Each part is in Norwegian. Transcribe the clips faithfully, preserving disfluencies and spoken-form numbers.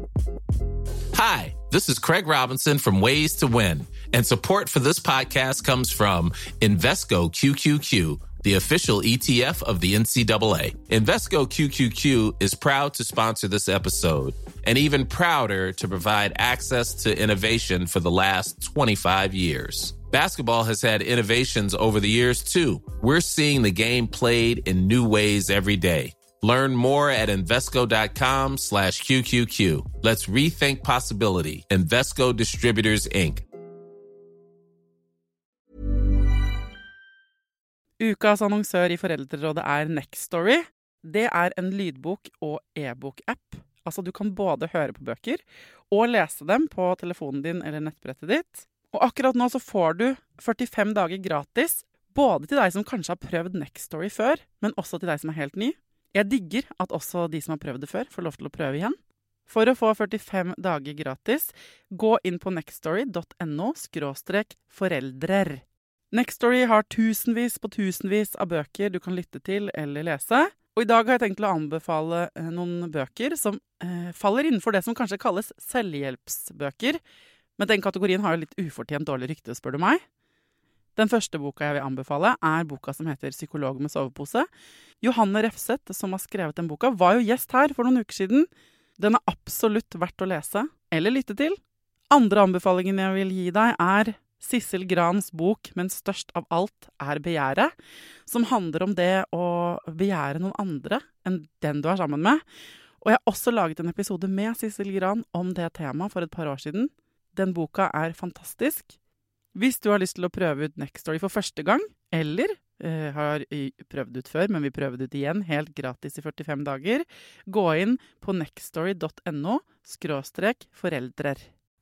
Hi, this is Craig Robinson from Ways to Win, and support for this podcast comes from Invesco Q Q Q, the official E T F of the N C double A. Invesco Q Q Q is proud to sponsor this episode, and even prouder to provide access to innovation for the last twenty-five years. Basketball has had innovations over the years, too. We're seeing the game played in new ways every day. Learn more at Invesco.com slash QQQ. Let's rethink possibility. Invesco Distributors, Incorporated. Ukas annonsør i Foreldrerådet er Nextory. Det er en lydbok- og e-bok-app. Altså, du kan både høre på bøker og lese dem på telefonen din eller nettbrettet ditt. Og akkurat nå så får du førtifem dager gratis, både til deg som kanskje har prøvd Nextory før, men også til deg som er helt ny. Jeg digger at også de som har prøvd det før får lov til å prøve igjen. For å få førtifem dager gratis, gå inn på nextory.no skråstrek foreldrer. Nextory har tusenvis på tusenvis av bøker du kan lytte til eller lese. Og i dag har jeg tenkt å anbefale noen bøker som eh, faller innenfor det som kanskje kalles selvhjelpsbøker. Men den kategorien har jo litt ufortjent dårlig rykte, spør du meg. Den første boka jeg vil anbefale er boka som heter Psykolog med sovepose. Johanne Refseth, som har skrevet den boka, var jo gjest her for noen uker siden. Den er absolutt verdt å lese, eller lytte til. Andre anbefalingen jeg vil gi deg er Sissel Grans bok, men størst av alt er begjæret, som handler om det å begjære noen andre enn den du er sammen med. Og jeg har også laget en episode med Sissel Gran om det temaet for et par år siden. Den boka er fantastisk. Hvis du har lyst til å prøve ut Nextory for første gang, eller eh, har prøvd ut før, men vil prøve det ut igjen, helt gratis i førtifem dager, gå inn på nextory.no skråstrek foreldrer.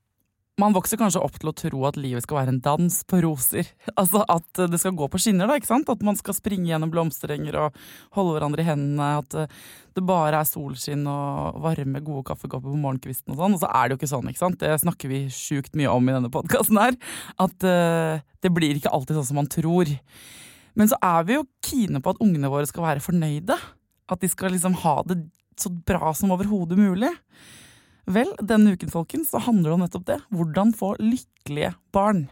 Man vokser kanskje opp til å tro at livet skal være en dans på roser. Altså at det skal gå på skinner, da, ikke sant? At man skal springe gjennom blomsterenger og holde hverandre i hendene, at det bare er solskinn og varme, gode kaffekopper på morgenkvisten og sånn. Og så er det jo ikke sånn, ikke sant? Det snakker vi sjukt mye om i denne podcasten her. At uh, det blir ikke alltid sånn som man tror. Men så er vi jo kine på at ungene våre skal være fornøyde. At de skal liksom ha det så bra som overhodet mulig. Vel, denne uken, folkens, så handler det om nettopp det. Hvordan få lykkelige barn.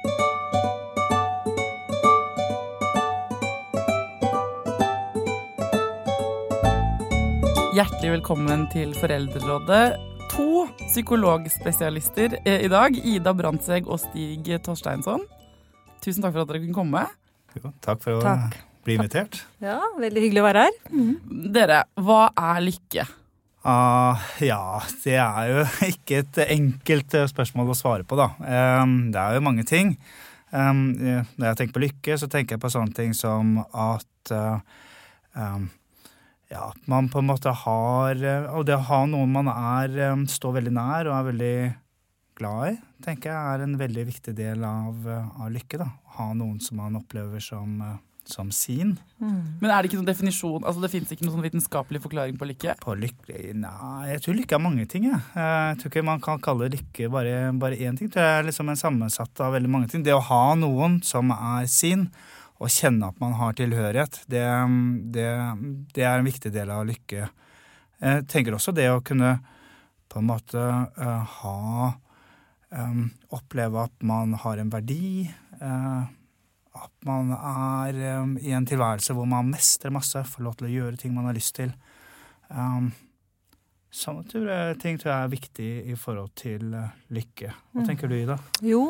Hjertelig velkommen til Foreldrerådet. To psykologspesialister i dag, Ida Brandseg og Stig Torsteinsson. Tusen takk for at dere kunne komme. Jo, takk for å takk. bli invitert. Ja, veldig hyggelig å være her. Mm. Dere, hva er lykke? Uh, ja, det er jo ikke et enkelt spørsmål å svare på da. Um, det er jo mange ting. Um, når jeg tenker på lykke, så tenker jeg på sånne ting som at uh, um, ja, man på en måte har, og det å ha noen man er, um, står veldig nær og er veldig glad i, tenker jeg er en veldig viktig del av, av lykke da. Ha noen som man opplever som uh, som sin. Mm. Men er det ikke noen definisjon, altså det finnes ikke noen sånn vitenskapelig forklaring på lykke? På lykke? Nei, jeg tror lykke er mange ting, jeg. Jeg tror ikke man kan kalle lykke bare, bare én ting. Det er liksom en sammensatt av veldig mange ting. Det å ha noen som er sin, og kjenne at man har tilhørighet, det, det, det er en viktig del av lykke. Jeg tenker også det å kunne på en måte uh, ha, um, oppleve at man har en verdi, uh, at man er um, i en tilværelse hvor man mestrer masse, får lov til å gjøre ting man har lyst til. Um, sånne tror jeg, ting tror jeg er viktig i forhold til uh, lykke. Hva mm. tenker du, Ida? Jo,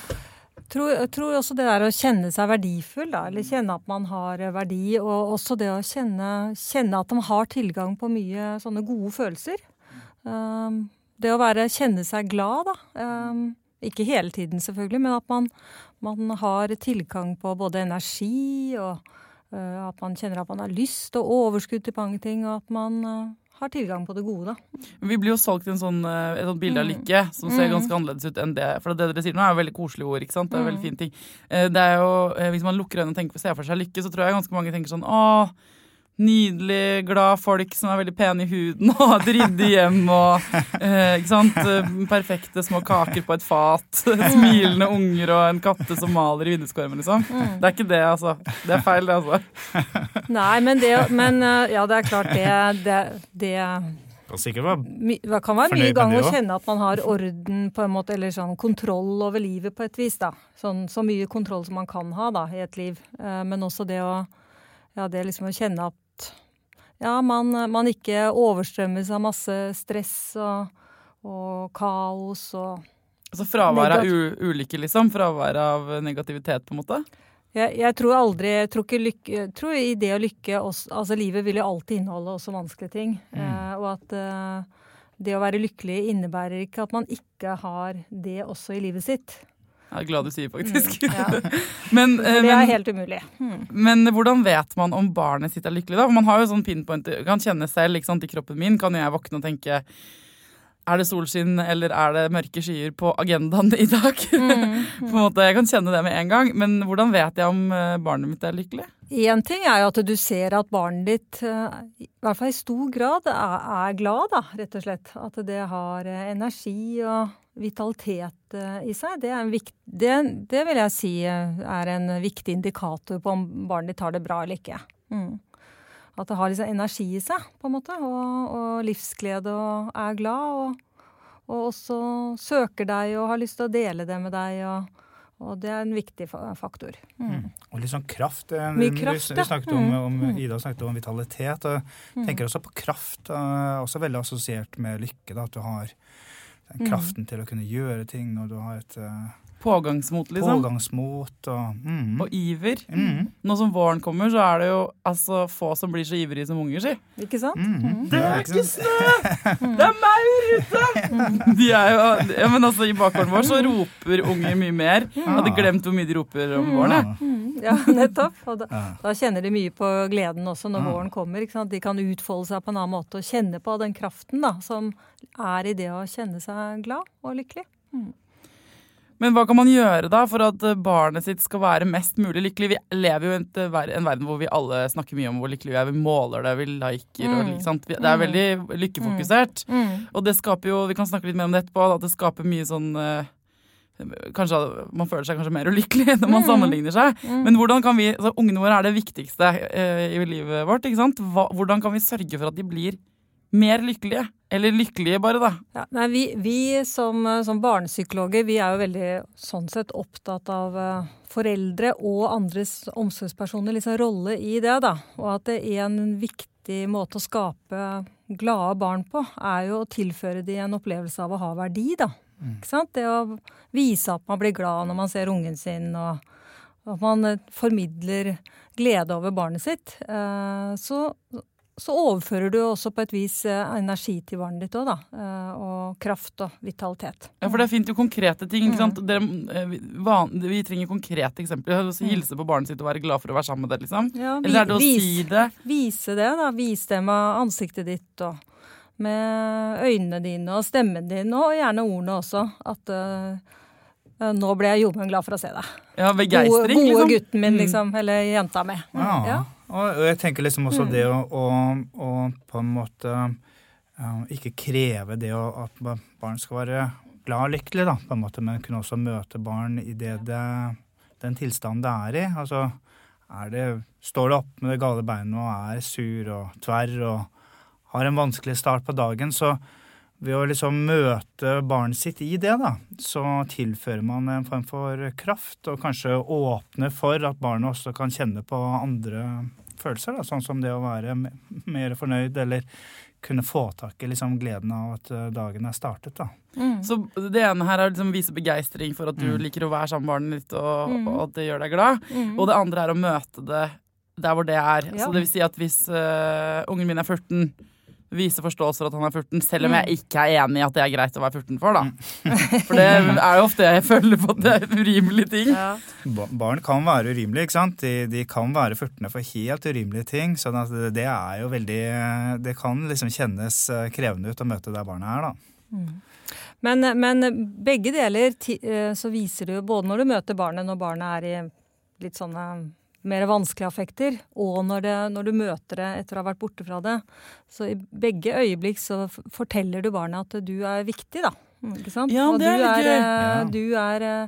jeg tror, jeg tror også det der å kjenne seg verdifull, da, eller kjenne at man har verdi, og også det å kjenne, kjenne at man har tilgang på mye sånne gode følelser. Um, det å være, kjenne seg glad, da. Um, ikke hele tiden selvfølgelig, men at man Man har tilgang på både energi, og uh, at man kjenner at man har lyst og overskudd til mange ting, og at man uh, har tilgang på det gode, da. Vi blir jo solgt en sånn, et sånt bilde av lykke, som ser ganske annerledes ut enn det. For det dere sier nå er jo veldig koselige ord, ikke sant? Det er veldig fine ting. Det er jo, hvis man lukker øynene og tenker på se for seg lykke, så tror jeg ganske mange tenker sånn, åh, nydelig, glad folk som er veldig pene i huden, og et ryddig hjem, og eh, ikke sant? Perfekte små kaker på et fat, smilende unger og en katte som maler i vinduskarmen, liksom. Mm. Det er ikke det, altså. Det er feil, det, altså. Nei, men, det, men ja, det er klart det, det, det kan sikkert være my, det kan være mye gang å kjenne at man har orden på en måte, eller sånn kontroll over livet på et vis da. Sånn, så mye kontroll som man kan ha da, i et liv. Eh, men også det å, ja, det liksom å kjenne at ja, man, man ikke overstrømmes av masse stress og, og kaos og altså fravær av ulykke liksom, fravær av negativitet på en måte? Jeg, jeg tror aldri, jeg tror ikke lykke, jeg tror i det å lykke, også, altså livet vil jo alltid inneholde også vanskelige ting. Mm. Eh, og at eh, det å være lykkelig innebærer ikke at man ikke har det også i livet sitt. Jeg er glad du sier faktisk. Mm, ja. men, det er men, helt umulig. Mm. Men hvordan vet man om barnet sitt er lykkelig da? Man har jo sånn pinpoint, kan kjenne selv, ikke sant, i kroppen min, kan jeg våkne og tenke er det solskinn eller er det mørke skyer på agendaen i dag? Mm, mm. På en måte, jeg kan kjenne det med en gang, men hvordan vet jeg om barnet mitt er lykkelig? En ting er jo at du ser at barnet ditt, i hvert fall i stor grad, er, er glad da, rett og slett. At det har energi og vitalitet i seg. Det, er en vikt, det, det vil jeg si er en viktig indikator på om barnet ditt har det bra eller ikke. Mm. At det har liksom energi i seg, på en måte, og, og livsglede og er glad, og, og også søker deg og har lyst til å dele det med deg, og, og det er en viktig faktor. Mm. Mm. Og litt sånn kraft. Mye kraft, vi, vi snakket om, om, mm. Ida snakket om vitalitet, og mm. tenker også på kraft, uh, også veldig assosiert med lykke, da, at du har den kraften mm. til å kunne gjøre ting, og du har et... Uh, Pågangsmot, liksom. Pågangsmot og... Mm. Og iver. Mm. Nå som våren kommer, så er det jo altså, få som blir så ivrige som unger, si. Ikke sant? Mm. Mm. Det er ikke snø! Det er maur ute! De er jo... Ja, men altså, i bakgården vår så roper unger mye mer. Jeg hadde glemt hvor mye de roper om våren, mm. Ja, nettopp. Og da, da kjenner de mye på gleden også når våren kommer, ikke sant? De kan utfolde seg på en annen måte og kjenne på den kraften da, som er i det å kjenne seg glad og lykkelig. Mm. Men hva kan man gjøre da for at barnet sitt skal være mest mulig lykkelig? Vi lever jo i en, en verden hvor vi alle snakker mye om hvor lykkelig vi er. Vi måler det, vi liker, mm. og liksom, det er veldig lykkefokusert. Mm. Mm. Og det skaper jo, vi kan snakke litt mer om det etterpå, at det skaper mye sånn, eh, kanskje man føler seg kanskje mer ulykkelig når man mm. sammenligner seg. Mm. Men hvordan kan vi, altså ungene våre er det viktigste eh, i livet vårt, ikke sant? Hva, hvordan kan vi sørge for at de blir mer lykkelige? Eller lykkelige bare da. Ja, nei, vi, vi som, som barnepsykologer, vi er jo veldig sånn sett opptatt av uh, foreldre og andres omsorgspersoner, liksom rolle i det da. Og at det er en viktig måte å skape glade barn på, er jo å tilføre de en opplevelse av å ha verdi da. Mm. Ikke sant? Det å vise at man blir glad når man ser ungen sin, og at man formidler glede over barnet sitt. Uh, så... Så overfører du også på et vis energi til barnet ditt også, da. Og kraft og vitalitet. Ja, for det er fint jo konkrete ting, ikke sant? Dere, van, vi trenger konkrete eksempler. Hilse på barnet sitt og være glad for å være sammen med det, liksom. Ja, vi, Eller er det å vis, si det? Vise det, da. Vis det med ansiktet ditt, og med øynene dine, og stemmen din, og gjerne ordene også. At uh, nå ble jeg jobben glad for å se deg. Ja, begeistring, gode, gode liksom. gutten min, liksom. Eller jenta mi. Ja. Ja. Og jeg tenker liksom også mm. det å, å, å på en måte uh, ikke kreve det å, at barn skal være glad og lykkelig, da, på en måte, men kunne også møte barn i det, det, den tilstanden det er i. Altså, er det, står det opp med det gale beinet og er sur og tverr og har en vanskelig start på dagen, så ved å liksom møte barnet sitt i det, da, så tilfører man en form for kraft, og kanskje åpner for at barnet også kan kjenne på andre følelser, da, sånn som det å være mer fornøyd, eller kunne få tak i liksom gleden av at dagen er startet, da. Mm. Så det ene her er å liksom vise begeistring for at du mm. liker å være sammen med barnet ditt, og, mm. og at det gjør deg glad. Mm. Og det andre er å møte det der hvor det er. Ja. Så det vil si at hvis uh, ungen min er fjorten, vise forståelse for at han er fjorten, selv om jeg ikke er enig i at det er greit å være fjorten for, da. For det er jo ofte jeg føler på at det er urimelige ting. Ja. Barn kan være urimelige, ikke sant? De, de kan være fjorten for helt urimelige ting, så det er jo veldig, det kan liksom kjennes krevende ut å møte der barnet er, da. Mm. Men, men begge deler så viser det jo, både når du møter barnet, når barnet er i litt sånne mer vanskelige affekter, og når, det, når du møter det etter å ha vært borte fra det. Så i begge øyeblikk så forteller du barnet at du er viktig, da. Ikke sant? Ja, det er, du er, ja. du er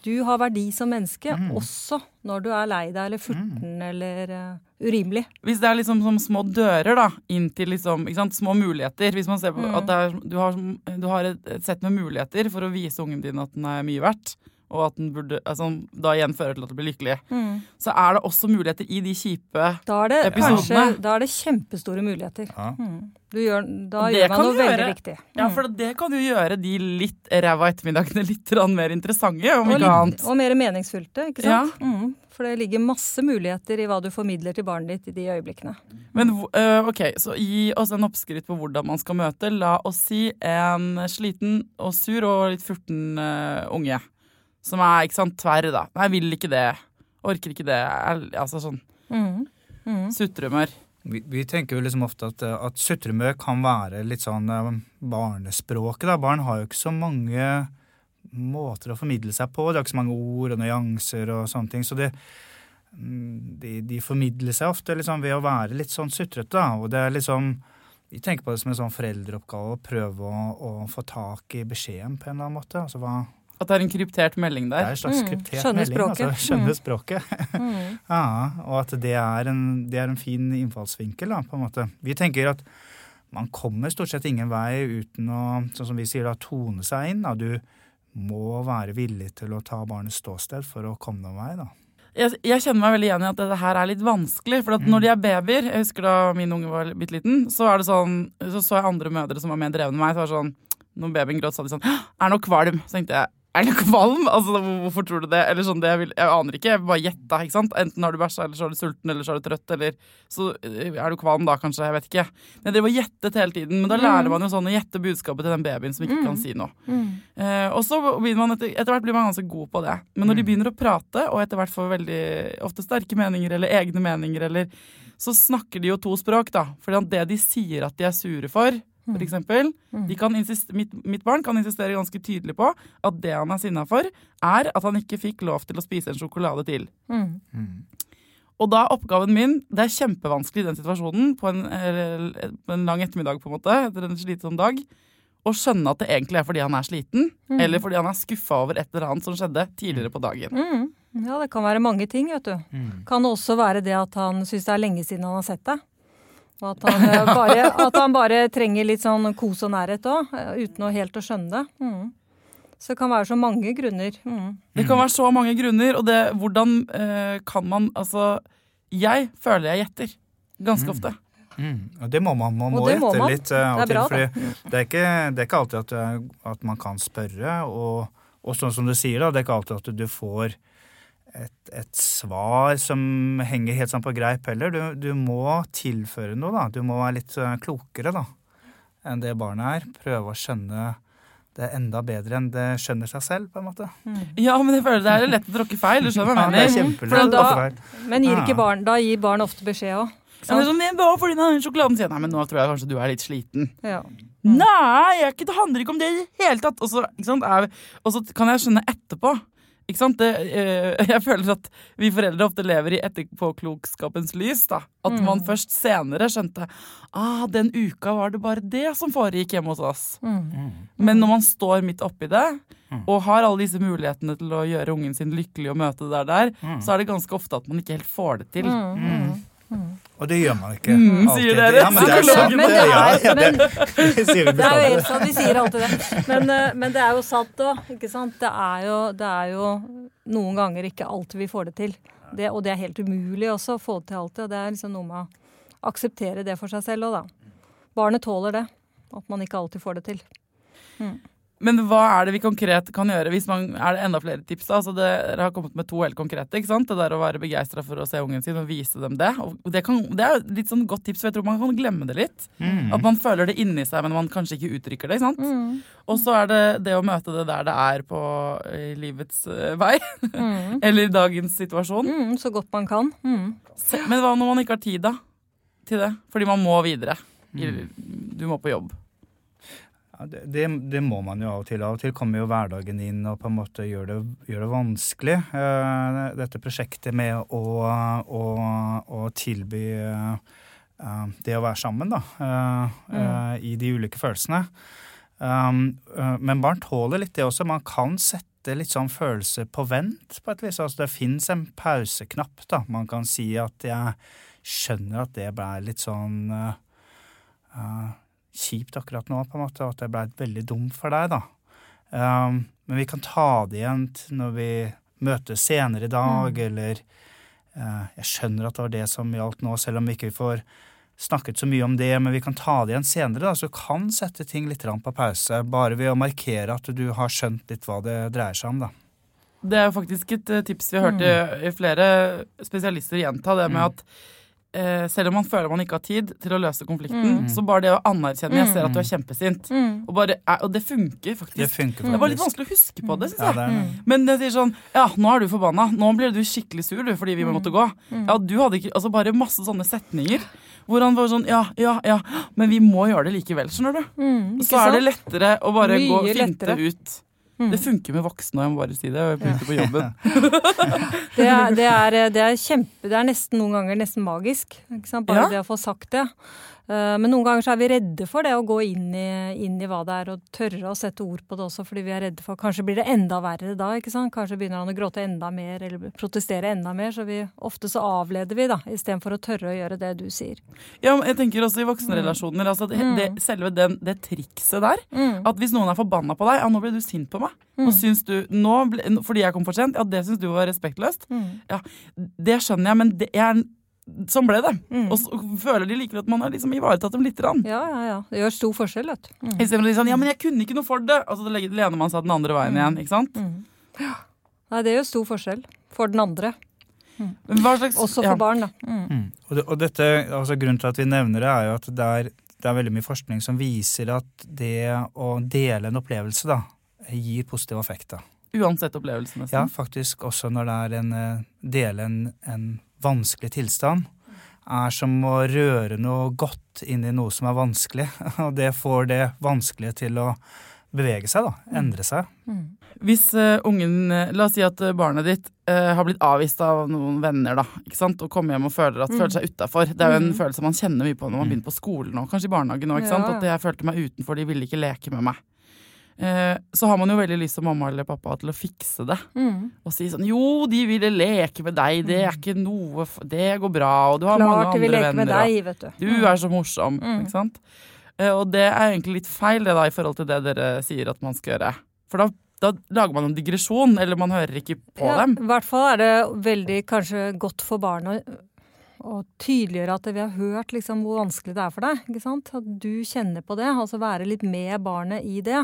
Du har verdi som menneske, Mm. også når du er lei deg, eller furten, eller uh, urimelig. Hvis det er liksom som små dører da, inn til liksom, ikke sant, små muligheter, hvis man ser på Mm. at det er, du har, du har et, et sett med muligheter for å vise ungen din at den er mye verdt, og at den burde, altså, da igjen fører til at du blir lykkelig, Mm. så er det også muligheter i de kjipe Da er det episodene. kanskje da er det kjempestore muligheter. Ja. Mm. Du gjør, da Det gjør man kan noe du gjøre. veldig viktig. Ja, Mm. for det kan jo gjøre de litt ræva ettermiddagene litt grann mer interessante, om og, ikke annet. litt, og mer meningsfylte, ikke sant? Mm. For det ligger masse muligheter i hva du formidler til barnet ditt i de øyeblikkene. Men øh, ok, så gi oss en oppskritt på hvordan man skal møte, la oss si en sliten og sur og litt furten øh, unge, som er, ikke sant, tverr da. Nei, vil ikke det, orker ikke det, er, altså sånn, Mm. Mm. sutremør. Vi, vi tenker jo liksom ofte at, at sutremør kan være litt sånn uh, barnespråket. Da. Barn har jo ikke så mange måter å formidle seg på. Det er ikke så mange ord og nyanser og sånne ting. Så det, de, de formidler seg ofte liksom ved å være litt sånn sutrete. Da. Og det er liksom, vi tenker på det som en sånn foreldreoppgave å prøve å, å få tak i beskjeden på en eller annen måte. Altså hva... At det er en kryptert melding Det der. er en slags Mm, kryptert skjønne melding. språket. Altså, skjønne Mm. språket. Mm. Ja, og at det er, en, det er en fin innfallsvinkel, da, på en måte. Vi tenker at man kommer stort sett ingen vei uten å, sånn som vi sier, da, tone seg inn. Da. Du må være villig til å ta barnets ståsted for å komme noen vei, da. Jeg, jeg kjenner meg veldig igjen i at dette her er litt vanskelig, for at Mm. når de er babyer, jeg husker da min unge var bitte liten, så er det sånn, så så jeg andre mødre som var mer drevne enn meg, så var det sånn, når babyen gråt, så hadde de sånn, er noe kvalm? Så tenkte jeg, er det kvalm? Altså, hvorfor tror du det? Eller sånn, det jeg, vil, jeg aner ikke, jeg bare gjetta, ikke sant? Enten har du bæsja, eller så er du sulten, eller så er du trøtt, eller så er du kvalm da, kanskje, jeg vet ikke. Men det var gjettet hele tiden, men da lærer man jo sånn å gjette budskapet til den babyen som ikke kan si noe. Mm. Eh, og så begynner man etter, etter hvert blir man ganske god på det. Men når de begynner å prate, og etter hvert får veldig ofte sterke meninger, eller egne meninger, eller, så snakker de jo to språk da. For det de sier at de er sure for, for eksempel, de kan insistere, mitt, mitt barn kan insistere ganske tydelig på at det han er sinnet for, er at han ikke fikk lov til å spise en sjokolade til. Mm. Mm. Og da oppgaven min, det er kjempevanskelig i den situasjonen, på en, eller, på en lang ettermiddag på en måte, etter en slitsom dag, å skjønne at det egentlig er fordi han er sliten, Mm. eller fordi han er skuffet over et eller annet som skjedde tidligere på dagen. Mm. Ja, det kan være mange ting, vet du. Mm. Kan også være det at han synes det er lenge siden han har sett deg. Og at han, eh, bare, at han bare trenger litt sånn kos og nærhet også, eh, uten å helt å skjønne det. Mm. Så det kan være så mange grunner. Mm. Det kan være så mange grunner, og det, hvordan eh, kan man, altså, jeg føler jeg gjetter, ganske ofte. Mm. Og det må man, man må Og det må gjette man. litt uh, av og Det er til, bra, fordi det er ikke, det er ikke alltid at, du- at man kan spørre, og, og sånn som du sier da, det er ikke alltid at du får et, et svar som henger helt sånn på greip heller. Du, du må tilføre noe da, du må være litt uh, klokere da, enn det barnet er. Prøve å skjønne det enda bedre enn det skjønner seg selv, på en måte. Ja, men jeg føler det er lett å tråkke feil, du skjønner hva Ja, jeg det er mener. kjempelett. For da- å ta feil. Men gir Ja. ikke barn, da gir barn ofte beskjed også. Ja, det er sånn, det var fordi den har sjokoladen sier, nei, men nå tror jeg kanskje du er litt sliten. Ja. Nei, jeg er ikke, det handler ikke om det i det hele tatt. Og så, ikke sant, er, og så kan jeg skjønne etterpå. Ikke sant? Det, eh, jeg føler at vi foreldre ofte lever i etterpåklokskapens lys. Da. At Mm. man først senere skjønte ah, den uka var det bare det som foregikk hjemme hos oss. Mm. Men når man står midt oppi det, Mm. og har alle disse mulighetene til å gjøre ungen sin lykkelig og møte det der, der Mm. så er det ganske ofte at man ikke helt får det til. Mm. Mm. Og det gjør man ikke Mm, alltid. sier dere. Ja, men det er Psykologen. sant. Men det er- Ja, ja, men- det, det sier vi Det er jo bestandig. helt sant, vi sier alltid det. Men, eh, men det er jo sant da, ikke sant? Det er jo, det er jo noen ganger ikke alltid vi får det til. Det, og det er helt umulig også å få det til alltid. Og det er liksom noe med å akseptere det for seg selv også da. Barnet tåler det, at man ikke alltid får det til. Mm. Men hva er det vi konkret kan gjøre? Hvis man, er det enda flere tips da? Altså det, dere har kommet med to helt konkrete, ikke sant? Det der å være begeistret for å se ungen sin og vise dem det. Og det, kan, det er jo litt sånn godt tips, for jeg tror man kan glemme det litt. Mm. At man føler det inni seg, men man kanskje ikke uttrykker det, ikke sant? Mm. Og så er det det å møte det der det er på i livets eh, vei, Mm. eller i dagens situasjon. Mm, så godt man kan. Mm. Se, men hva når man ikke har tid da, til det? Fordi man må videre. I- Du må på jobb. Ja, det, det, det må man jo av og til. Av og til kommer jo hverdagen inn og på en måte gjør det, gjør det vanskelig. Uh, dette prosjektet med å, å, å tilby uh, det å være sammen da, uh, uh, i de ulike følelsene. Um, uh, men barn tåler litt det også. Man kan sette sette litt sånn følelse på vent på et vis. Altså det finnes en pauseknapp da. Man kan si at jeg skjønner at det ble litt sånn uh, uh, kjipt akkurat nå på en måte, og at det ble veldig dumt for deg da. Um, men vi kan ta det igjen når vi møtes senere i dag, mm. eller uh, jeg skjønner at det var det som gjaldt nå, selv om vi ikke får snakket så mye om det, men vi kan ta det igjen senere da, så du kan sette ting litt på pause, bare ved å markere at du har skjønt litt hva det dreier seg om da. Det er jo faktisk et tips vi har hørt mm. i flere spesialister gjenta, det med at eh, selv om man føler man ikke har tid til å løse konflikten, mm. så bare det å anerkjenne, jeg ser at du er kjempesint, mm. og, bare, og det funker faktisk. Det funker faktisk. Det var litt vanskelig å huske på det, synes jeg. Ja, det er det. Men det sier sånn, ja, nå er du forbanna, nå blir du skikkelig sur du, fordi vi måtte gå. Ja, du hadde ikke, altså bare masse sånne setninger, hvor han var sånn, ja, ja, ja, men vi må gjøre det likevel, skjønner du? Mm, så er det lettere å bare Mye gå og finte lettere. ut. Mm. Det funker med voksne, jeg må bare si det, og jeg begynte på jobben. det, er, det, er, det er kjempe, det er nesten noen ganger nesten magisk, ikke sant? Bare ja. det å få sagt det. Men noen ganger så er vi redde for det å gå inn i, inn i hva det er, og tørre å sette ord på det også, fordi vi er redde for, kanskje blir det enda verre da, ikke sant? Kanskje begynner han å gråte enda mer, eller protestere enda mer, så vi, ofte så avleder vi da, i stedet for å tørre å gjøre det du sier. Ja, men jeg tenker også i voksenrelasjoner, mm. altså det, det, selve den, det trikset der, mm. at hvis noen er forbanna på deg, ja, nå ble du sint på meg, mm. og syns du, nå ble, fordi jeg kom for sent, ja, det syns du var respektløst, mm. ja, det skjønner jeg, men det er sånn ble det. Mm. Og så føler de likevel at man har liksom ivaretatt dem litt. Rann. Ja, ja, ja. Det gjør stor forskjell, vet du. Mm. I stedet for å si sånn, ja, men jeg kunne ikke noe for det. Altså, det lener man seg den andre veien mm. igjen, ikke sant? Mm. Ja. Nei, det gjør stor forskjell for den andre. Mm. Hva slags, Også for ja. barn, da. Mm. Mm. Og, det, og dette, altså grunnen til at vi nevner det, er jo at det er, det er veldig mye forskning som viser at det å dele en opplevelse, da, gir positiv effekt, da. Uansett opplevelsen, nesten? Ja, faktisk også når det er en dele en, en vanskelig tilstand, er som å røre noe godt inn i noe som er vanskelig, og det får det vanskelige til å bevege seg da, endre seg. Mm. Hvis uh, ungen, la oss si at barnet ditt uh, har blitt avvist av noen venner da, ikke sant, og kommer hjem og føler, at, mm. føler seg utenfor. Det er jo en mm. følelse man kjenner mye på når man begynner på skolen og kanskje i barnehagen nå, ikke sant, ja. At jeg følte meg utenfor, de ville ikke leke med meg. Eh, så har man jo veldig lyst som mamma eller pappa til å fikse det mm. og si sånn, jo, de ville leke med deg, det er ikke noe, det går bra, og du har Klart, mange andre venner, med deg, vet du. du mm. er så morsom, mm. ikke sant? Eh, og det er egentlig litt feil det da, i forhold til det dere sier at man skal gjøre, for da, da lager man en digresjon, eller man hører ikke på ja, dem. I hvert fall er det veldig kanskje godt for barnet og tydeliggjøre at vi har hørt liksom hvor vanskelig det er for deg, ikke sant? At du kjenner på det, altså være litt med barnet i det.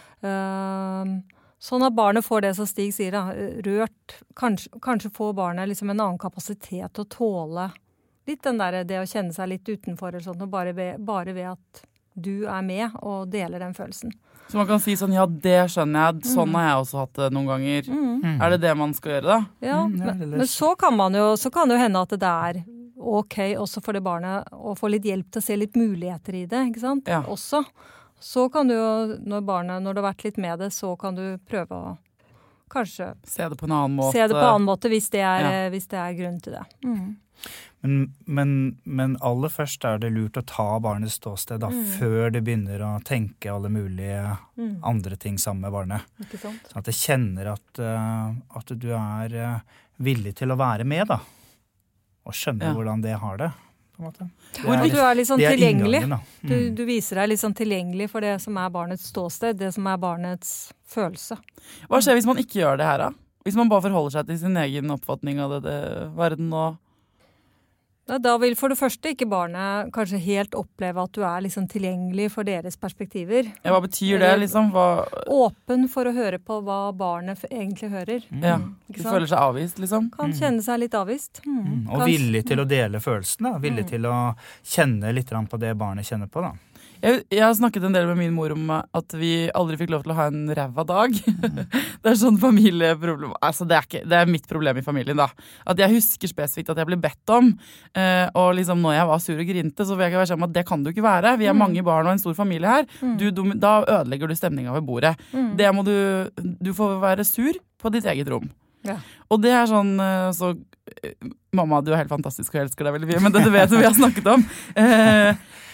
Uh, sånn at barnet får det som Stig sier, da, rørt, kanskje, kanskje får barnet liksom en annen kapasitet til å tåle litt den der, det å kjenne seg litt utenfor, eller sånt, og bare ved, bare ved at du er med og deler den følelsen. Så man kan si sånn, ja, det skjønner jeg, sånn mm. har jeg også hatt det noen ganger. Mm. Er det det man skal gjøre da? Ja, mm, men, men så kan man jo, så kan det jo hende at det er ok også for det barnet å få litt hjelp til å se litt muligheter i det, ikke sant? Ja. Også. Så kan du jo, når barnet, når du har vært litt med det, så kan du prøve å kanskje se det på en annen måte. Se det på en annen måte, hvis det er, ja. hvis det er grunn til det. Mm. Men, men, men aller først er det lurt å ta barnets ståsted da, mm. før du begynner å tenke alle mulige mm. andre ting sammen med barnet. Ikke sant? Sånn at det kjenner at, uh, at du er uh, villig til å være med da, og skjønne ja. hvordan det har det. Hvor du er litt sånn tilgjengelig. Mm. Du, du viser deg litt sånn tilgjengelig for det som er barnets ståsted, det som er barnets følelse. Hva skjer hvis man ikke gjør det her da? Hvis man bare forholder seg til sin egen oppfatning av det, det verden og... Ja, da vil for det første ikke barnet kanskje helt oppleve at du er liksom tilgjengelig for deres perspektiver. Ja, hva betyr det liksom? Hva... Åpen for å høre på hva barnet egentlig hører. Mm. Ja, du føler seg avvist liksom? Kan kjenne seg litt avvist. Mm. Mm. Og villig til å dele følelsene, villig mm. til å kjenne litt på det barnet kjenner på da. Jeg, jeg har snakket en del med min mor om at vi aldri fikk lov til å ha en ræva dag. Mm. Det er sånn familieproblem. Altså det er, ikke, det er mitt problem i familien da. At jeg husker spesifikt at jeg ble bedt om, eh, og liksom når jeg var sur og grinte, så vil jeg ikke være sånn at det kan du ikke være. Vi er mm. mange barn og en stor familie her. Mm. Du, du, da ødelegger du stemninga ved bordet. Mm. Det må du, du får være sur på ditt eget rom. Ja. Og det er sånn, så mamma, du er helt fantastisk og jeg elsker deg veldig mye, men dette vet du vi har snakket om. Eh,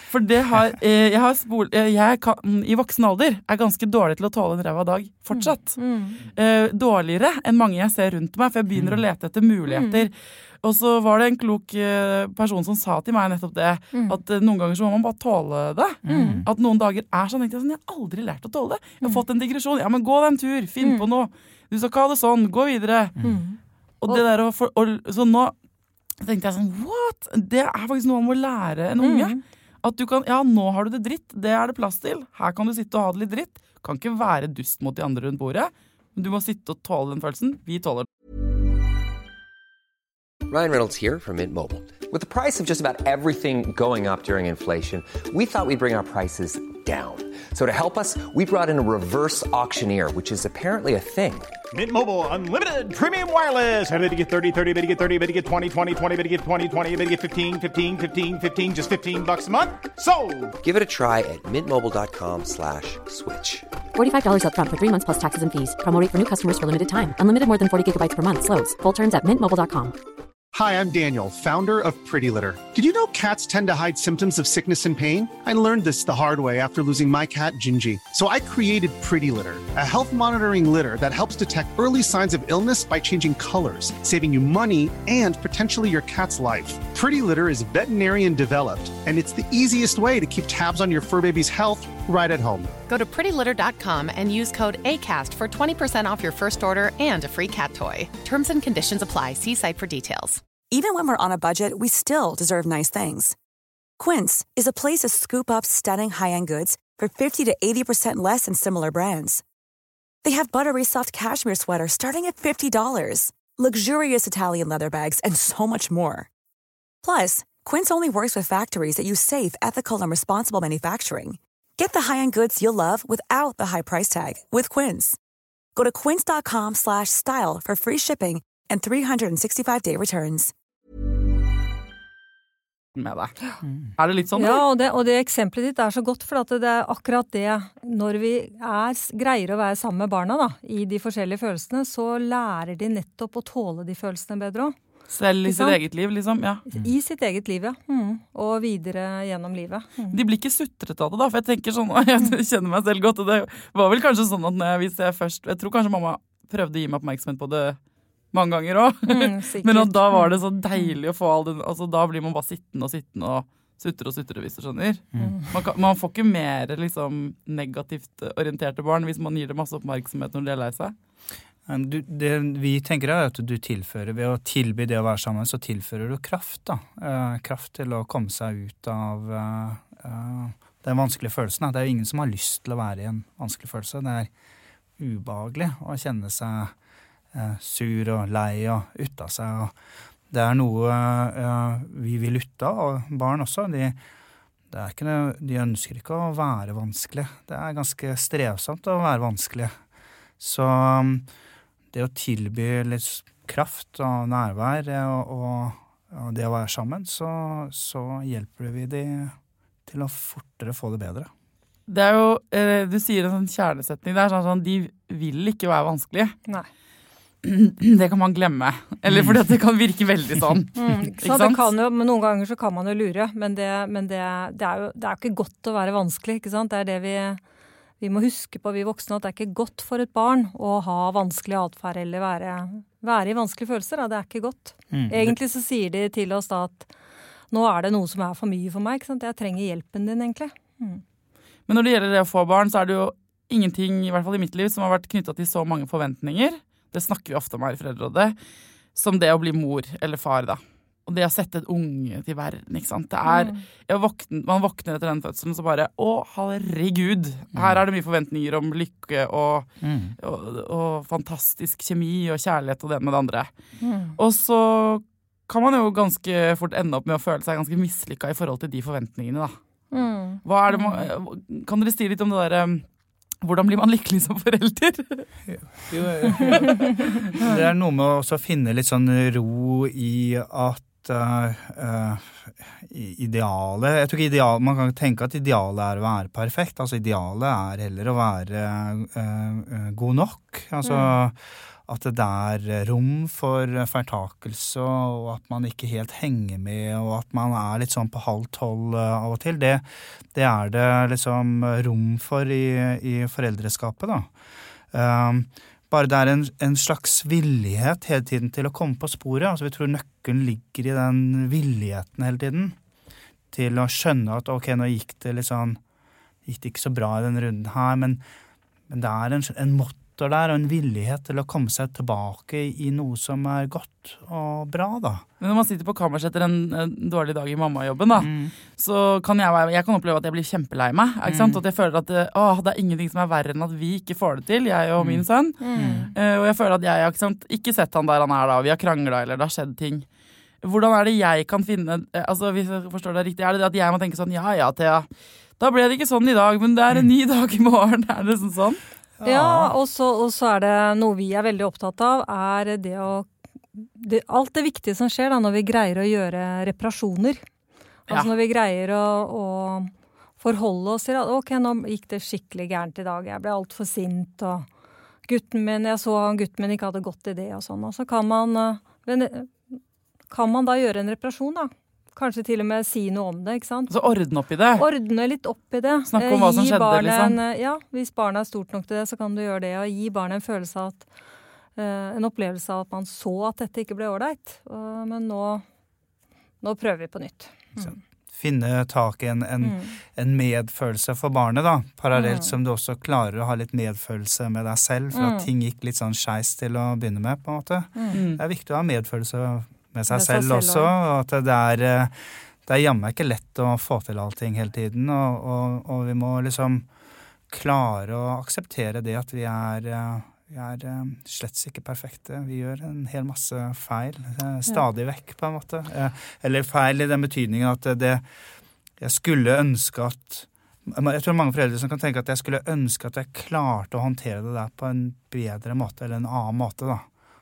For det har, eh, jeg har spol, eh, jeg kan, i voksen alder er ganske dårlig til å tåle en ræva dag, fortsatt. Mm. Eh, dårligere enn mange jeg ser rundt meg, for jeg begynner mm. å lete etter muligheter. Mm. Og så var det en klok eh, person som sa til meg nettopp det, mm. at eh, noen ganger så må man bare tåle det. Mm. At noen dager er sånn, jeg, sånn, jeg har aldri lært å tåle det. Jeg har mm. fått en digresjon, ja, men gå deg en tur, finn mm. på noe. Du skal ikke ha det sånn, gå videre. Mm. Og det der, å for, og, så nå tenkte jeg sånn, what? Det er faktisk noe man må lære en unge. Mm. At du kan, ja, nå har du det dritt, det er det plass til. Her kan du sitte og ha det litt dritt. Kan ikke være dust mot de andre rundt bordet. Men du må sitte og tåle den følelsen. Vi tåler den. Ryan Reynolds here from Mint Mobile. With the price of just about everything going up during inflation, we thought we'd bring our prices down. So to help us, we brought in a reverse auctioneer, which is apparently a thing. Mint Mobile Unlimited Premium Wireless. How to get thirty, thirty, how to get thirty, how to get twenty, twenty, twenty, how to get twenty, twenty, how to get fifteen, fifteen, fifteen, fifteen, just fifteen bucks a month? Sold! Give it a try at mintmobile.com slash switch. forty-five dollars up front for three months plus taxes and fees. Promo rate for new customers for limited time. Unlimited more than forty gigabytes per month. Slows full terms at mint mobile dot com. Hi, I'm Daniel, founder of Pretty Litter. Did you know cats tend to hide symptoms of sickness and pain? I learned this the hard way after losing my cat, Gingy. So I created Pretty Litter, a health monitoring litter that helps detect early signs of illness by changing colors, saving you money and potentially your cat's life. Pretty Litter is veterinarian developed, and it's the easiest way to keep tabs on your fur baby's health right at home. Go to pretty litter dot com and use code ACAST for twenty percent off your first order and a free cat toy. Terms and conditions apply. See site for details. Even when we're on a budget, we still deserve nice things. Quince is a place to scoop up stunning high-end goods for fifty to eighty percent less than similar brands. They have buttery soft cashmere sweaters starting at fifty dollars, luxurious Italian leather bags, and so much more. Plus, Quince only works with factories that use safe, ethical, and responsible manufacturing. Get the high-end goods you'll love without the high price tag with Quince. Go to quince.com slash style for free shipping and three sixty-five day returns. Med deg. Er det litt sånn? Ja, og det, og det eksempelet ditt er så godt, for at det er akkurat det, når vi er, greier å være sammen med barna da, i de forskjellige følelsene, så lærer de nettopp å tåle de følelsene bedre også. Selv i sitt eget liv, liksom, ja. I sitt eget liv, ja. Mm. Og videre gjennom livet. Mm. De blir ikke sutret av det da, for jeg tenker sånn, jeg kjenner meg selv godt, og det var vel kanskje sånn at når jeg, hvis jeg først, jeg tror kanskje mamma prøvde å gi meg oppmerksomhet på det mange ganger også. Mm, men da var det så deilig å få all den, altså da blir man bare sittende og sittende og sutre og sutre, hvis du skjønner. Mm. Man, kan, man får ikke mer liksom, negativt orienterte barn hvis man gir dem masse oppmerksomhet når de er lei seg. Du, det vi tenker er at du tilfører, ved å tilby det å være sammen, så tilfører du kraft da. Eh, kraft til å komme seg ut av eh, eh, den vanskelige følelsen. Det er jo ingen som har lyst til å være i en vanskelig følelse. Det er ubehagelig å kjenne seg Eh, sur og lei og ut av seg. Og det er noe eh, vi vil ut av, og barn også. De, det er ikke noe, de ønsker ikke å være vanskelig. Det er ganske strevsomt å være vanskelig. Så det å tilby litt kraft og nærvær og, og, og det å være sammen, så, så hjelper vi de til å fortere få det bedre. Det er jo, eh, du sier en sånn kjernesetning, det er sånn sånn, de vil ikke være vanskelige. Nei. Det kan man glemme. Eller fordi at det kan virke veldig sånn. Mm. Så det kan jo, men noen ganger så kan man jo lure, men det, men det, det er jo det er ikke godt å være vanskelig, ikke sant? Det er det vi, vi må huske på, vi voksne, at det er ikke godt for et barn å ha vanskelig atferd eller være, være i vanskelige følelser. Da. Det er ikke godt. Mm. Egentlig så sier de til oss da at nå er det noe som er for mye for meg, ikke sant? Jeg trenger hjelpen din egentlig. Mm. Men når det gjelder det å få barn, så er det jo ingenting, i hvert fall i mitt liv, som har vært knyttet til så mange forventninger. Det snakker vi ofte om her i Foreldrerådet, som det å bli mor eller far da. Og det å sette et unge til verden, ikke sant? Det er, jeg våkner, man våkner etter den fødselen, så bare, å herregud, her er det mye forventninger om lykke og, mm. og, og fantastisk kjemi og kjærlighet og det med det andre. Mm. Og så kan man jo ganske fort ende opp med å føle seg ganske mislykket i forhold til de forventningene da. Mm. Hva er det man, kan dere si litt om det der... Hvordan blir man lykkelig som forelder? Jo, jo, jo. Det er noe med å finne litt sånn ro i at at uh, uh, idealet, jeg tror ikke ideal, man kan tenke at idealet er å være perfekt, altså idealet er heller å være uh, uh, god nok, altså mm. at det er rom for fortakelse, og at man ikke helt henger med, og at man er litt sånn på halv tolv uh, av og til, det, det er det liksom rom for i, i foreldreskapet da. Um, Bare det er en, en slags villighet hele tiden til å komme på sporet. Altså vi tror nøkkelen ligger i den villigheten hele tiden. Til å skjønne at ok, nå gikk det litt sånn, gikk det ikke så bra i den runden her, men, men det er en, en motor der og en villighet til å komme seg tilbake i noe som er godt og bra da. Men når man sitter på kammers etter en, en dårlig dag i mammajobben da, mm. så kan jeg, jeg kan oppleve at jeg blir kjempelei meg, ikke sant? Mm. At jeg føler at å, det er ingenting som er verre enn at vi ikke får det til, jeg og min sønn. Mm. Uh, og jeg føler at jeg ikke, sant, ikke sett han der han er da, vi har kranglet eller det har skjedd ting. Hvordan er det jeg kan finne, altså hvis jeg forstår det riktig, er det det at jeg må tenke sånn, ja, ja, Thea, da ble det ikke sånn i dag, men det er en ny dag i morgen, er det sånn sånn? Ja, og så, og så er det noe vi er veldig opptatt av, er det å det, alt det viktige som skjer da, når vi greier å gjøre reparasjoner. Altså ja. Når vi greier å, å forholde oss til at ok, nå gikk det skikkelig gærent i dag, jeg ble alt for sint, og gutten min, jeg så han gutten min ikke hadde gått i det og sånn, og så kan man, kan man da gjøre en reparasjon da. Kanskje til og med si noe om det, ikke sant? Så ordne opp i det? Ordne litt opp i det. Snakke om hva som skjedde, liksom? En, ja, hvis barnet er stort nok til det, så kan du gjøre det, og gi barnet en følelse av at, uh, en opplevelse av at man så at dette ikke ble ordentlig. Uh, men nå, nå prøver vi på nytt. Mm. Finne tak i en, en, mm. en medfølelse for barnet da, parallelt mm. som du også klarer å ha litt medfølelse med deg selv, for at mm. ting gikk litt sånn skeis til å begynne med, på en måte. Mm. Det er viktig å ha medfølelse med seg, med seg selv, selv også, og at det er, det er jammen ikke lett å få til allting hele tiden, og, og, og vi må liksom klare å akseptere det at vi er, vi er slett ikke perfekte. Vi gjør en hel masse feil, stadig vekk på en måte. Eller feil i den betydningen at det, jeg skulle ønske at, jeg tror mange foreldre som kan tenke at jeg skulle ønske at jeg klarte å håndtere det der på en bedre måte, eller en annen måte da,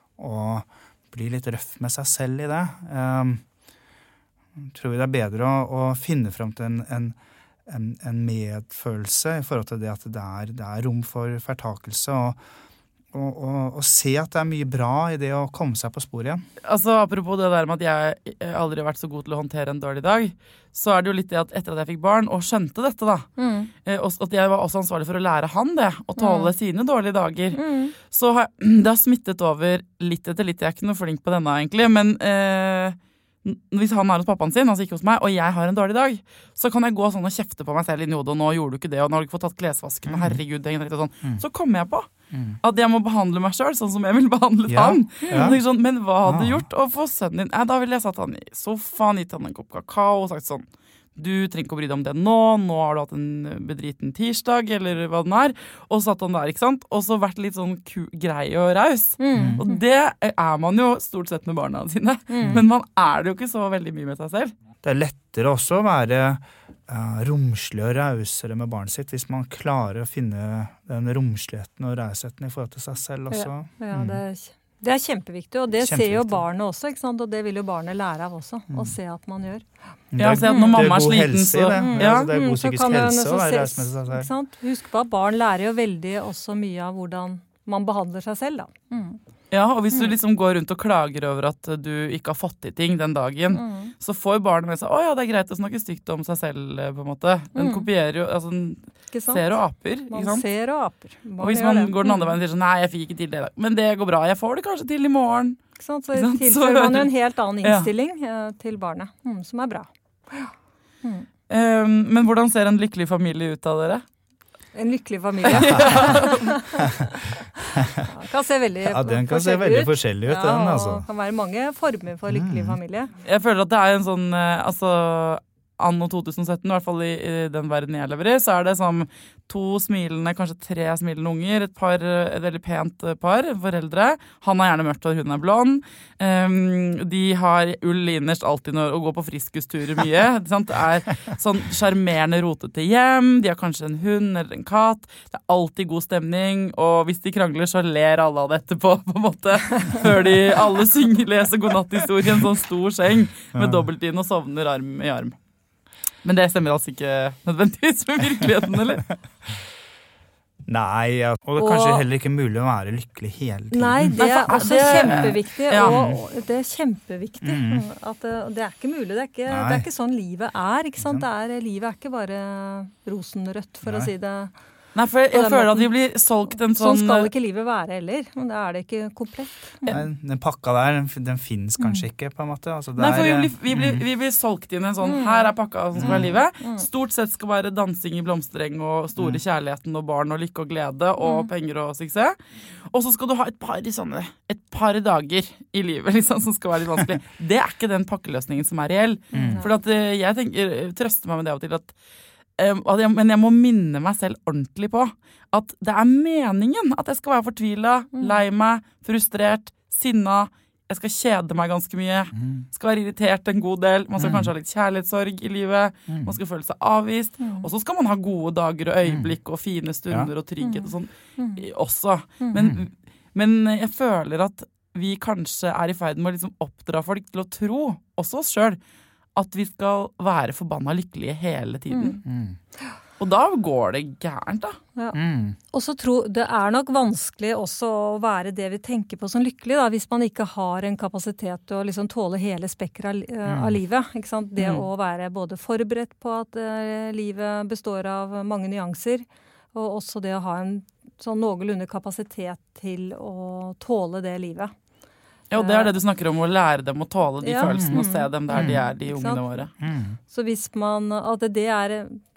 og bli litt røff med seg selv i det. Um, tror vi det er bedre å, å finne frem til en, en, en, en medfølelse i forhold til det at det er, det er rom for fortakelse, og, og, og, og se at det er mye bra i det å komme seg på sporet igjen. Altså, apropos det der med at jeg aldri har vært så god til å håndtere en dårlig dag, så er det jo litt det at etter at jeg fikk barn, og skjønte dette da, mm. eh, at jeg var også ansvarlig for å lære han det, og tåle mm. sine dårlige dager, mm. så har det har smittet over litt etter litt. Jeg er ikke noe flink på denne egentlig, men eh, hvis han er hos pappaen sin, altså ikke hos meg, og jeg har en dårlig dag, så kan jeg gå sånn og kjefte på meg selv i hodet, og nå gjorde du ikke det, og nå har du ikke fått tatt klesvasken, og herregud, det henger litt og sånn. Mm. Så kommer jeg på mm. at jeg må behandle meg selv, sånn som jeg vil behandle ja. Han. Ja. Og sånn, men hva hadde du ja. Gjort? Og for sønnen din, eh, da ville jeg satt han i sofaen, gitt han en kopp kakao, og sagt sånn, du trenger ikke å bry deg om det nå, nå har du hatt en bedriten tirsdag, eller hva den er, og satt han der, ikke sant? Og så vært litt sånn ku- grei og raus. Mm. Og det er man jo stort sett med barna sine, mm. men man er det jo ikke så veldig mye med seg selv. Det er lettere også å være uh, romslig og rausere med barnet sitt, hvis man klarer å finne den romsligheten og rausheten i forhold til seg selv også. Ja, ja det er Det er kjempeviktig, og det kjempeviktig. Ser jo barnet også, ikke sant? Og det vil jo barnet lære av også, mm. å se at man gjør. Ja, se at når mamma er sliten, så... Mm. Ja, altså, det er god psykisk mm, helse å være raus med seg selv. Ikke sant? Husk på at barn lærer jo veldig også mye av hvordan man behandler seg selv, da. Mm. Ja, og hvis du liksom går rundt og klager over at du ikke har fått i ting den dagen, mm. så får barnet med seg, å ja, det er greit å snakke stygt om seg selv, på en måte. Den mm. kopierer jo, altså, ser og aper, ikke sant? Man ser og aper. Barn og hvis man går den andre veien og sier sånn, nei, jeg fikk ikke til det i dag, men det går bra, jeg får det kanskje til i morgen. Ikke sant? Så tilfører man jo en helt annen innstilling ja. til barnet, mm, som er bra. Mm. Um, men hvordan ser en lykkelig familie ut av dere? En lykkelig familie. ja, kan se veldig ja, den kan se veldig ut. forskjellig ut. Ja, den, altså. Det kan være mange former for lykkelig mm. familie. Jeg føler at det er en sånn, altså, anno to tusen sytten, i hvert fall i, i den verden jeg lever i, så er det sånn to smilende, kanskje tre smilende unger, et par, et veldig pent par, foreldre. Han har gjerne mørkt hår, hun er blond. Um, de har ull innerst alltid når, og går på friskusturer mye. Sant? Det er sånn charmerende rotete hjem, de har kanskje en hund eller en katt. Det er alltid god stemning, og hvis de krangler så ler alle av det etterpå, på en måte, før de alle synger, leser godnatthistorie i en sånn stor seng med dobbeltinn og sovner arm i arm. Men det stemmer altså ikke nødvendigvis med virkeligheten, eller? Nei, ja. Og det er kanskje og, heller ikke mulig å være lykkelig hele tiden. Nei, det er også det, kjempeviktig, ja. og det er kjempeviktig. Mm. At det, det er ikke mulig, det er ikke, det er ikke sånn livet er, ikke sant? Det er, livet er ikke bare rosenrødt, for Nei. Å si det. Nei, for jeg, jeg føler at vi blir solgt en sånn... Sånn skal ikke livet være heller, men da er det ikke komplett. Nei, den pakka der, den, den finnes kanskje ikke, på en måte. Altså, Nei, for vi blir, vi, blir, vi blir solgt inn en sånn, her er pakka som skal være livet. Stort sett skal være dansing i blomstereng og store kjærligheten og barn og lykke og glede og penger og suksess. Og så skal du ha et par, sånne, et par dager i livet liksom, som skal være litt vanskelig. Det er ikke den pakkeløsningen som er reell. Mm. For at jeg tenker, trøster meg med det av og til at Um, men jeg må minne meg selv ordentlig på at det er meningen at jeg skal være fortvilet, mm. lei meg, frustrert, sinna, jeg skal kjede meg ganske mye, mm. skal være irritert en god del, man skal mm. kanskje ha litt kjærlighetssorg i livet, mm. man skal føle seg avvist, mm. og så skal man ha gode dager og øyeblikk og fine stunder ja. Og trygghet og sånn mm. også. Mm. Men, men jeg føler at vi kanskje er i ferd med å liksom oppdra folk til å tro, også oss selv, at vi skal være forbanna lykkelige hele tiden. Mm. Og da går det gærent, da. Ja. Mm. Og så tror det er nok vanskelig også å være det vi tenker på som lykkelig, da, hvis man ikke har en kapasitet til å liksom tåle hele spekteret av, mm. av livet. Ikke sant? Det mm. å være både forberedt på at uh, livet består av mange nyanser, og også det å ha en sånn noenlunde kapasitet til å tåle det livet. Ja, og det er det du snakker om, å lære dem å tåle de ja. Følelsene og se dem der mm. de er, de ungene våre. Mm. Så hvis man, at det er,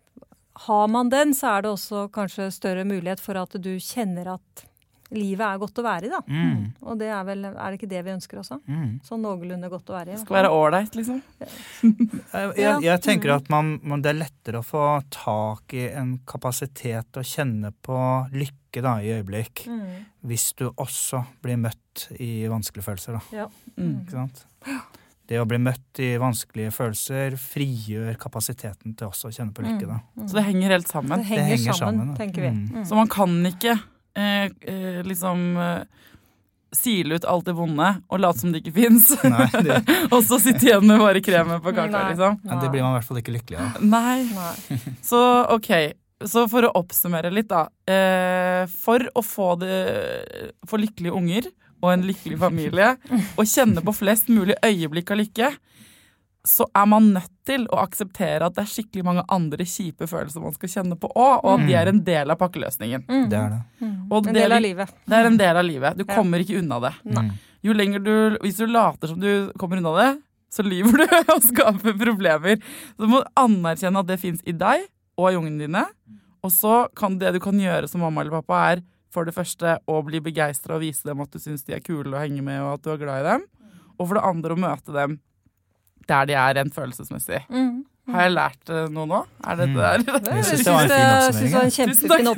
har man den, så er det også kanskje større mulighet for at du kjenner at livet er godt å være i, da. Mm. Og det er vel, er det ikke det vi ønsker også? Mm. Sånn noenlunde godt å være i. Det skal være ålreit, liksom. jeg, jeg, jeg tenker at man, man, det er lettere å få tak i en kapasitet å kjenne på lykke da, i øyeblikk, mm. hvis du også blir møtt i vanskelige følelser. Da. Ja. Mm. Ikke sant? Det å bli møtt i vanskelige følelser frigjør kapasiteten til også å kjenne på lykke. Da. Mm. Så det henger helt sammen? Det henger, det henger sammen, sammen tenker vi. Mm. Så man kan ikke eh, eh, liksom eh, sile ut alt det vonde og late som det ikke finnes. Nei, det... og så sitte igjen med bare kremet på kaka, liksom. Ja, det blir man i hvert fall ikke lykkelig av. Nei. Nei. Så ok, så for å oppsummere litt da, eh, for å få det, få lykkelige unger og en lykkelig familie, og kjenne på flest mulig øyeblikk av lykke, så er man nødt til å akseptere at det er skikkelig mange andre kjipe følelser man skal kjenne på også, og at de er en del av pakkeløsningen. Mm. Det er det. Mm. Og en del av livet. Det er en del av livet. Du ja. Kommer ikke unna det. Nei. Jo lenger du, hvis du later som du kommer unna det, så lyver du og skaper problemer. Så du må anerkjenne at det finnes i deg og i ungene dine, og så kan det du kan gjøre som mamma eller pappa er for det første å bli begeistret og vise dem at du synes de er kule å henge med og at du er glad i dem, og for det andre å møte dem der de er rent følelsesmessig. Mm. Har jeg lært noe nå? Er det det der? Mm. Jeg synes det var en fin oppsummering. Jeg synes det var en kjempefin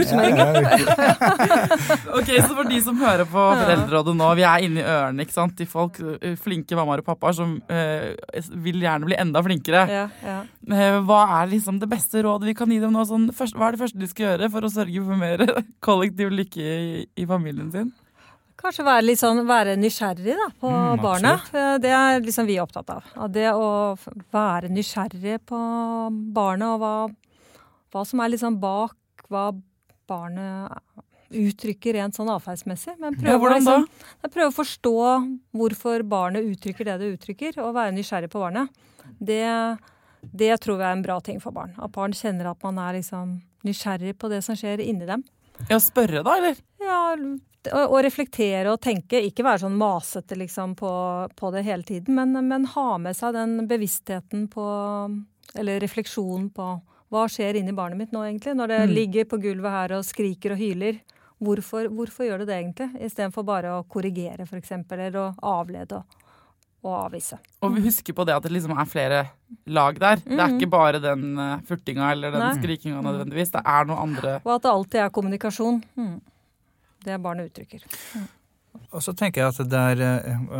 oppsummering. Ok, så for de som hører på Foreldrerådet nå, vi er inne i ørene, ikke sant? De folk, flinke mammaer og pappaer som uh, vil gjerne bli enda flinkere. Ja, ja. Uh, hva er liksom det beste rådet vi kan gi dem nå? Sånn, først, hva er det første de skal gjøre for å sørge for mer kollektiv lykke i, i familien sin? Kanskje være litt sånn, være nysgjerrig da, på mm, barnet. Det er liksom vi opptatt av. Det å være nysgjerrig på barnet, og hva, hva som er liksom bak, hva barnet uttrykker rent sånn avferdsmessig. Men prøve, ja, hvordan da? Liksom, prøve å forstå hvorfor barnet uttrykker det det uttrykker, og være nysgjerrig på barnet. Det, det tror jeg er en bra ting for barn. At barn kjenner at man er liksom nysgjerrig på det som skjer inni dem. Ja, spørre da, eller? Ja, å reflektere og tenke, ikke være sånn masete liksom på, på det hele tiden, men, men ha med seg den bevisstheten på, eller refleksjonen på hva skjer inni barnet mitt nå egentlig, når det mm. ligger på gulvet her og skriker og hyler. Hvorfor, hvorfor gjør det det egentlig? I stedet for bare å korrigere for eksempel, eller å avlede og å avvise. Og vi husker på det at det liksom er flere lag der. Mm. Det er ikke bare den uh, furtinga eller den Nei. skrikinga nødvendigvis. Det er noe andre. Og at det alltid er kommunikasjon. Mm. Det barnet uttrykker. Mm. Og så tenker jeg at det er uh,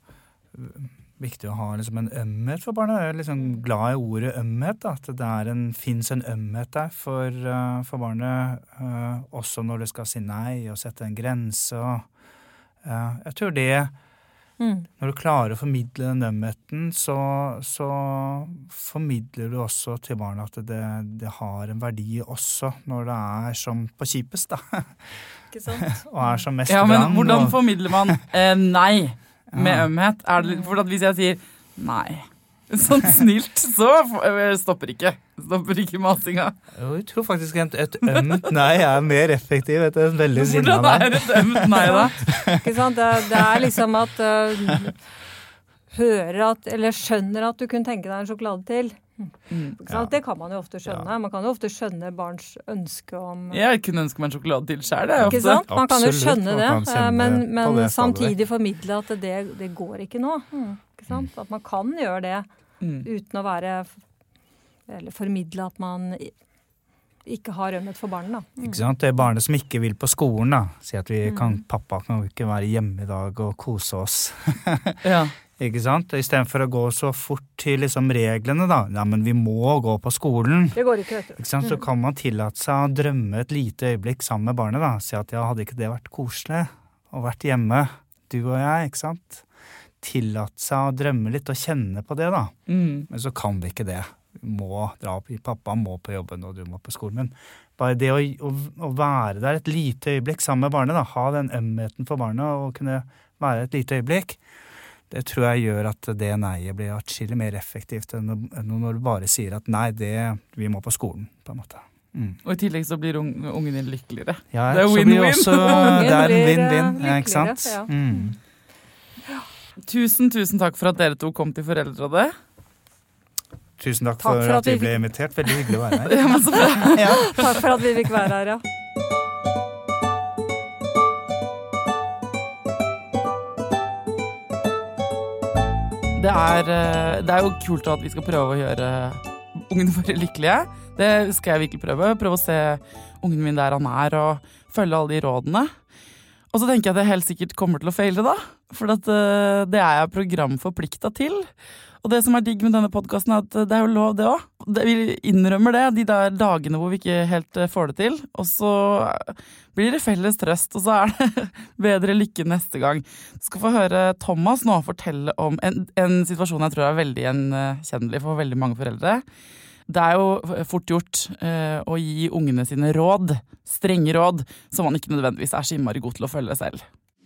uh, viktig å ha liksom en ømhet for barnet. Jeg er liksom glad i ordet ømhet. Da. At det er en, finnes en ømhet der for, uh, for barnet, uh, også når det skal si nei og sette en grense. Og, uh, jeg tror det Mm. Når du klarer å formidle den ømheten, så, så formidler du også til barna at det, det har en verdi også når det er som på kjipest, da. Ikke sant? Og er som mest ja, men vrang, hvordan og... formidler man eh, nei med ømhet? Er det, for at hvis jeg sier nei, sånn snilt, så stopper ikke. Stopper ikke masinga. Jeg tror faktisk at et ømt nei er mer effektiv etter en veldig sinna nei. Hvordan er et ømt nei da? Ikke sant? Det, det er liksom at uh, hører at, eller skjønner at du kunne tenke deg en sjokolade til. Mm. Ja. Det kan man jo ofte skjønne. Ja. Man kan jo ofte skjønne barns ønske om... Jeg kunne ønske meg en sjokolade til selv, det er ofte. Ikke sant? Man kan jo skjønne det, men, men det samtidig formidle at det, det går ikke nå. Mm. Ikke sant? At man kan gjøre det mm. uten å være... eller formidle at man ikke har ømhet for barnet, da. Mm. Ikke sant? Det er barnet som ikke vil på skolen, da. Si at vi kan, pappa kan ikke være hjemme i dag og kose oss. Ja. Ikke sant? I stedet for å gå så fort til liksom reglene, da. Ja, men vi må gå på skolen. Det går ikke, vet du. Ikke sant? Så kan man tillate seg å drømme et lite øyeblikk sammen med barnet, da. Si at ja, hadde ikke det vært koselig å vært hjemme, du og jeg, ikke sant? Tillate seg å drømme litt og kjenne på det, da. Mm. Men så kan vi ikke det. Må dra opp i pappa må på jobben og du må på skolen, men bare det å, å, å være der et lite øyeblikk sammen med barnet, da, ha den ømheten for barnet og kunne være et lite øyeblikk, det tror jeg gjør at det nei blir atskillig mer effektivt enn når du bare sier at nei, det, vi må på skolen på en måte. Mm. Og i tillegg så blir ungen, ungen din lykkeligere. Ja, det er win-win. Det er en win-win, ja, ikke sant? Ja. Mm. Tusen, tusen takk for at dere to kom til Foreldrerådet. Tusen takk, takk for, for at, at vi ble invitert. Veldig hyggelig å være her. Ja, men så bra. Ja. Takk for at vi fikk være her, ja. Det er, det er jo kult at vi skal prøve å gjøre ungene våre lykkelige. Det skal jeg virkelig prøve. Prøve å se ungen min der han er, og følge alle de rådene. Og så tenker jeg at det helt sikkert kommer til å feile da. For at, det er jeg programforpliktet til. Og det som er digg med denne podcasten er at det er jo lov det også. Vi innrømmer det, de der dagene hvor vi ikke helt får det til. Og så blir det felles trøst, og så er det bedre lykke neste gang. Du skal få høre Thomas nå fortelle om en, en situasjon jeg tror er veldig gjenkjennelig for veldig mange foreldre. Det er jo fort gjort eh, å gi ungene sine råd, strenge råd, som man ikke nødvendigvis er så innmari god til å følge selv.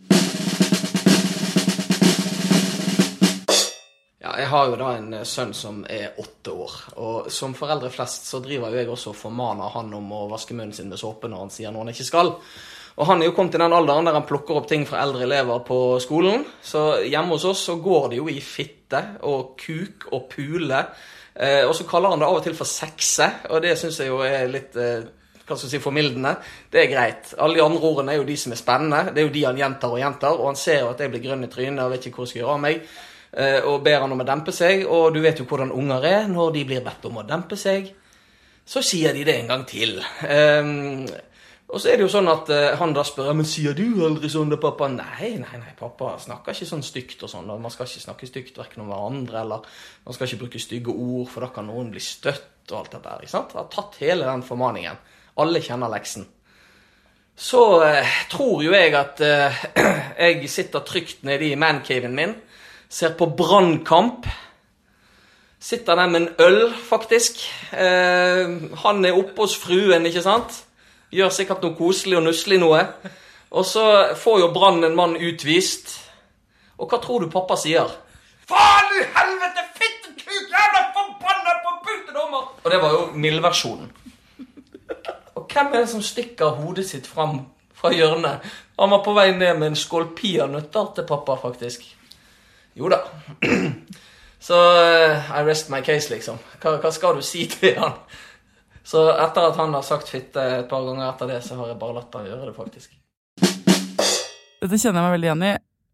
Ja, jeg har jo da en sønn som er åtte år, og som foreldre flest så driver jo jeg også og formaner han om å vaske munnen sin med såpe når han sier noe han ikke skal. Og han er jo kommet til den alderen der han plukker opp ting fra eldre elever på skolen, så hjemme hos oss så går det jo i fitte og kuk og pule, eh, og så kaller han det av og til for sekse, og det synes jeg jo er litt... Eh, hva skal jeg si, formildende. Det er greit. Alle de andre ordene er jo de som er spennende, det er jo de han gjentar og gjentar, og han ser jo at jeg blir grønn i trynet og vet ikke hvor jeg skal gjøre av meg. Og ber han om å dempe seg, og du vet jo hvordan unger er når de blir bedt om å dempe seg, så sier de det en gang til. Um, og så er det jo sånn at uh, han da spør, men sier du aldri sånn da, pappa? Nei, nei, nei, pappa snakker ikke sånn stygt og sånn, og man skal ikke snakke stygt hverken om hverandre, eller man skal ikke bruke stygge ord, for da kan noen bli støtt og alt det der, ikke sant? Jeg har tatt hele den formaningen. Alle kjenner leksen. Så uh, tror jo jeg at uh, jeg sitter trygt nede i mancaven min, ser på brannkamp, sitter der med en øl, faktisk. Eh, han er oppe hos fruen, ikke sant? Gjør sikkert noe koselig og nusselig noe. Og så får jo Brann en mann utvist. Og hva tror du pappa sier? Faen i helvete, fitte kuk, jævla forbannet på putedommer! Og det var jo mildversjonen. Og hvem er det som stikker hodet sitt fram fra hjørnet? Han var på vei ned med en skål peanøtter til pappa, faktisk. Jo da. Så uh, I rest my case, liksom. Hva, hva skal du si til han? Så etter at han har sagt fitte et par ganger etter det, så har jeg bare latt han gjøre det, faktisk. Dette kjenner jeg meg veldig igjen i.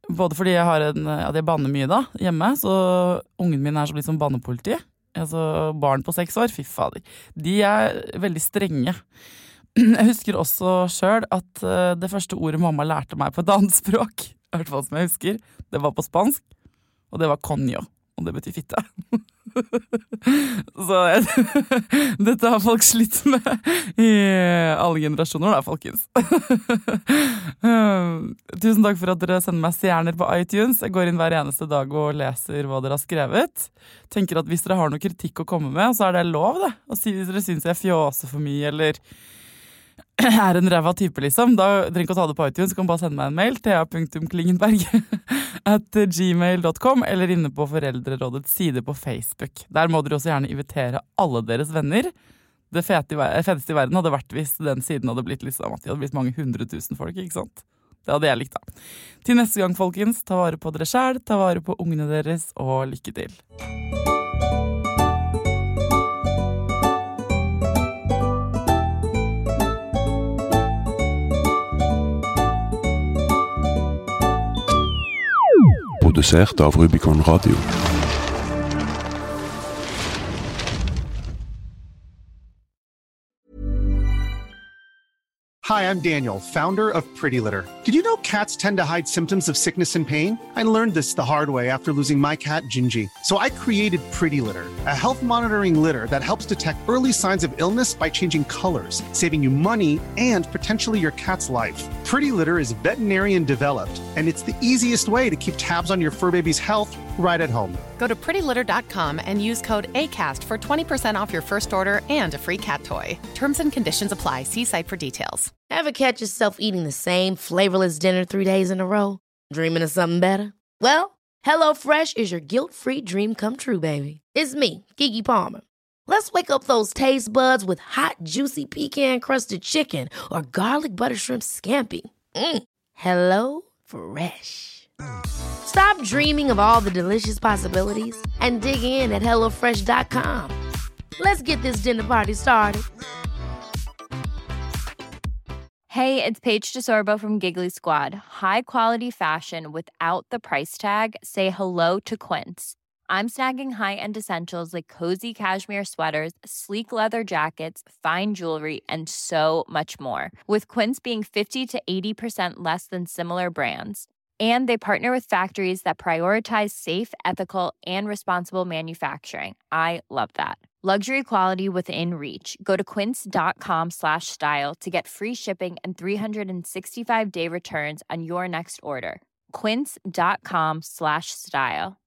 Både fordi jeg har en, ja, jeg banner mye da, hjemme, så ungen min er så litt som bannepoliti. Altså barn på seks år, fy fader. De er veldig strenge. Jeg husker også selv at det første ordet mamma lærte meg på et annet språk, i hvert fall som jeg husker, det var på spansk, og det var coño, og det betyr fitte. Så jeg, dette har folk slitt med i alle generasjoner da, folkens. Tusen takk for at dere sender meg stjerner på iTunes. Jeg går inn hver eneste dag og leser hva dere har skrevet. Tenker at hvis dere har noe kritikk å komme med, så er det lov det. Og si hvis dere synes jeg fjåser for mye, eller er en ræva type liksom, da trenger ikke å ta det på iTunes, så kan bare sende meg en mail thea punktum klingenberg at gmail punktum com eller inne på Foreldrerådets side på Facebook. Der må dere også gjerne invitere alle deres venner. Det fete, feteste i verden hadde vært hvis den siden hadde blitt liksom, at de hadde blitt mange hundre tusen folk, ikke sant? Det hadde jeg likt da. Til neste gang, folkens, ta vare på dere selv, ta vare på ungene deres, og lykke til. Produsert av Rubicon Radio. Hi, I'm Daniel, founder of Pretty Litter. Did you know cats tend to hide symptoms of sickness and pain? I learned this the hard way after losing my cat, Gingy. So I created Pretty Litter, a health monitoring litter that helps detect early signs of illness by changing colors, saving you money and potentially your cat's life. Pretty Litter is veterinarian developed, and it's the easiest way to keep tabs on your fur baby's health right at home. Go to pretty litter dot com and use code ACAST for twenty percent off your first order and a free cat toy. Terms and conditions apply. See site for details. Ever catch yourself eating the same flavorless dinner three days in a row? Dreaming of something better? Well, HelloFresh is your guilt-free dream come true, baby. It's me, Keke Palmer. Let's wake up those taste buds with hot, juicy pecan-crusted chicken or garlic butter shrimp scampi. Mm. Hello Fresh. Stop dreaming of all the delicious possibilities and dig in at hello fresh dot com. Let's get this dinner party started. Hey, it's Paige DeSorbo from Giggly Squad. High quality fashion without the price tag. Say hello to Quince. I'm snagging high-end essentials like cozy cashmere sweaters, sleek leather jackets, fine jewelry, and so much more. With Quince being fifty to eighty percent less than similar brands. And they partner with factories that prioritize safe, ethical, and responsible manufacturing. I love that. Luxury quality within reach. Go to quince dot com slash style to get free shipping and three sixty-five day returns on your next order. quince dot com slash style.